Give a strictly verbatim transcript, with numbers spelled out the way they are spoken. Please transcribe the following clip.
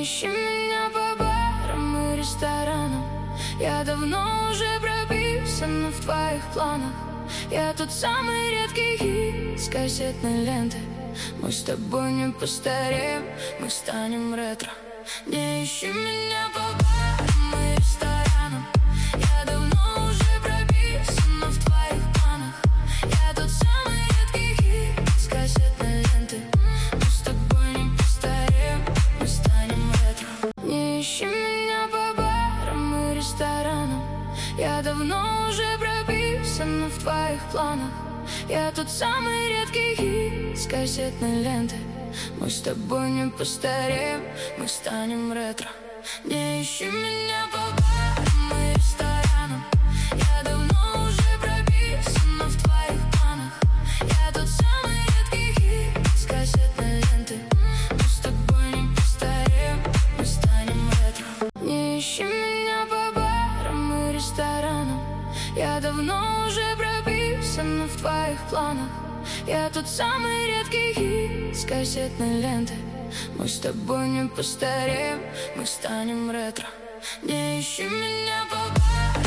ищи меня по барам и ресторанам. Я давно уже прописана в твоих планах. Я тот самый редкий хит с кассетной ленты. Мы с тобой не постареем, мы станем ретро. Не ищи меня по барам и ресторанам. Я давно уже прописана в твоих планах. Я тот самый редкий хит с кассетной ленты. Мы с тобой не постареем, мы станем ретро. Не ищи меня по барам и ресторанам. Я давно уже прописана в твоих планах. Я тот самый редкий хит с кассетной ленты. Мы с тобой не постареем, мы станем ретро. Не ищи меня по барам и ресторанам. Я давно уже прописана в твоих планах. Я тот самый редкий хит с кассетной ленты. Мы с тобой не постареем, мы станем ретро. Не ищи меня по барам и ресторанам. Я давно уже прописана в твоих планах. Я тот самый редкий хит с кассетной ленты. Мы с тобой не постареем, мы станем ретро. Не ищи меня по барам.